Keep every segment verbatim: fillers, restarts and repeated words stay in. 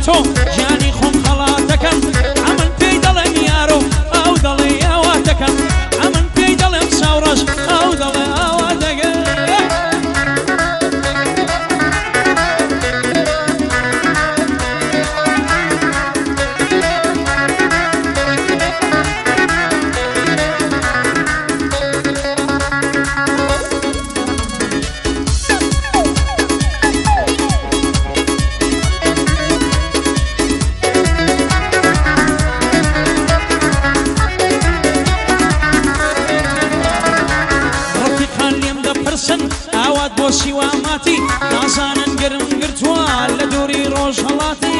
تۆ ژیانی خۆم خەڵات دەکەم ئەمن پێی دەڵێم یارۆ ئەو دەڵێ ئاوا دەکەم ئەمن پێی دەڵێم چاوڕەش ئەو دەڵێ ئاوا دەگەم سیواماتی نازانن گرم گرتووە لە دووری ڕۆژهەڵاتی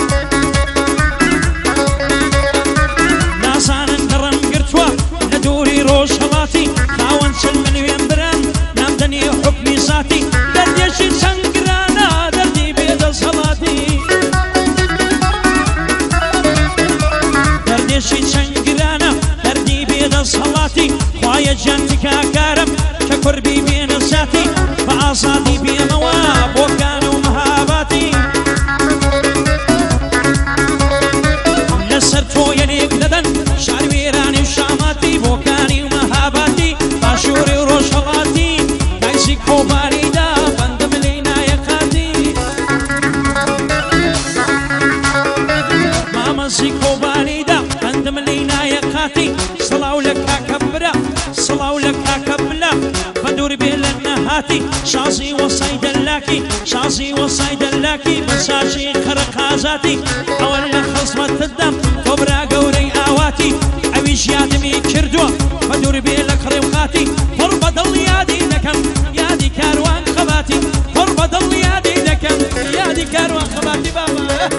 نازانن گەڕم گرتووە لە دووری ڕۆژهەڵاتی خاوەن چل ملیێن بران نامدەنی حکمی زاتی دەردێکی چەند گرانە دەردی بێدەسەڵاتی دەردێکی چەند گرانە دەردی بێدەسەڵاتی خوایە گیان تکاکارم کە کوڕبی بێنە زاتی ئازادی بێمەوە بۆکان و مەهاباتی لەسەر تۆ یەنێک دەدەن شاروێرانی و شاماتی بۆکانی و مەهاباتی باشووری و ڕۆژهەڵاتی دایزی کۆباریدا بەندەم لێی نایەقاتی مامەزی کۆباریدا بەندەم لێی نایەقاتی سڵاو لە کاکە برا سڵاو لە کاکە بلا بەدوور بێ لە هاتی شازی وەسای دەلاکی شازی وەسای دەلاکی بەساژی خەرەقازاتی ئەوە لە خەزمەتتدەم تۆ برا گەورەی ئاواتی ئەویش یادمی کردووە بە دوور بێ لە کڕێوخاتی پڕ بەدڵ یادی دەکەم یادی کاروان خەباتی پڕ بەدڵ یادی دەکەم یادی کاروان خەباتی بابا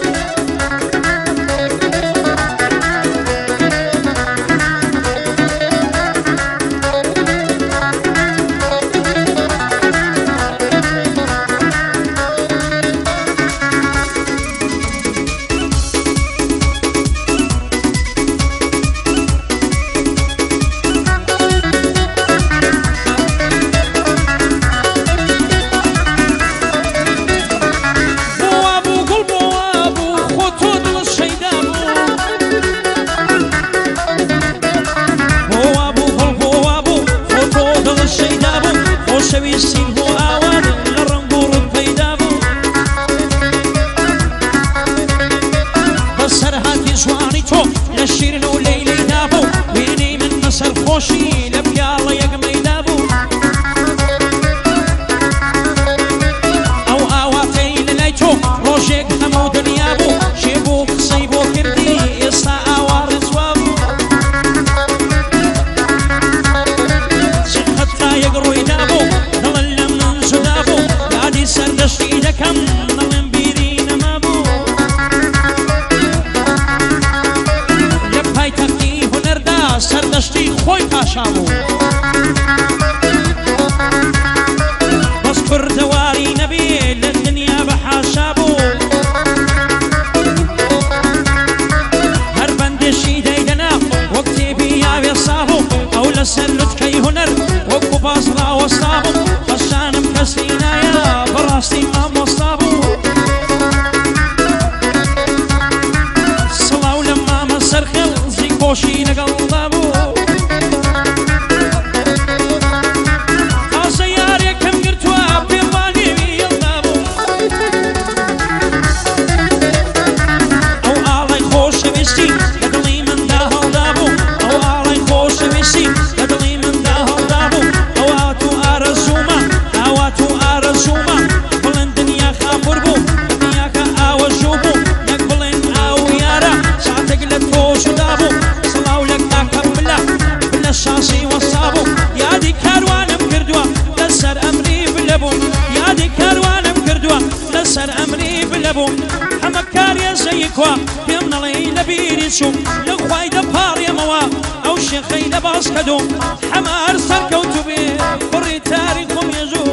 لخوای دەپاڕێمەوە ئەو شێخەی لە باس کەدۆ حەمار سەرکەوتو بێ کوڕی تاریک و مێژوو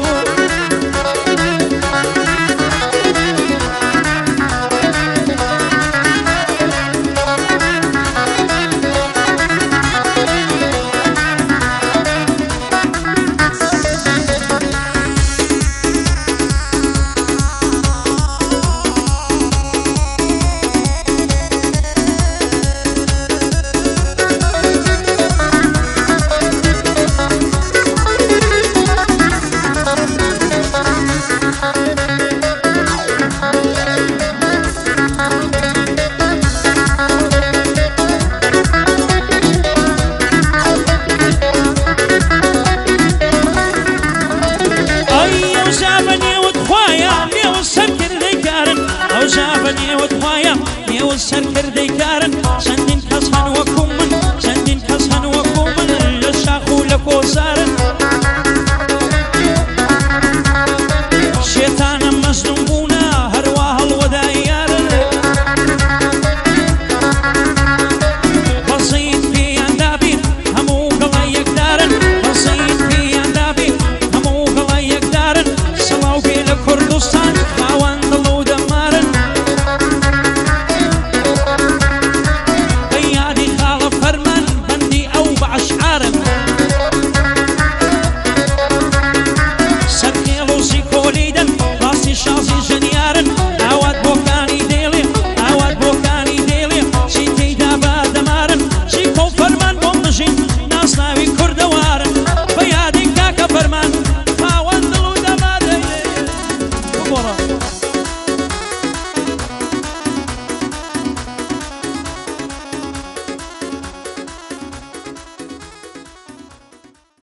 ئەو زابە نێوت وایە نێوت سەرکردەی کارن چەندین کەس هەن وەکو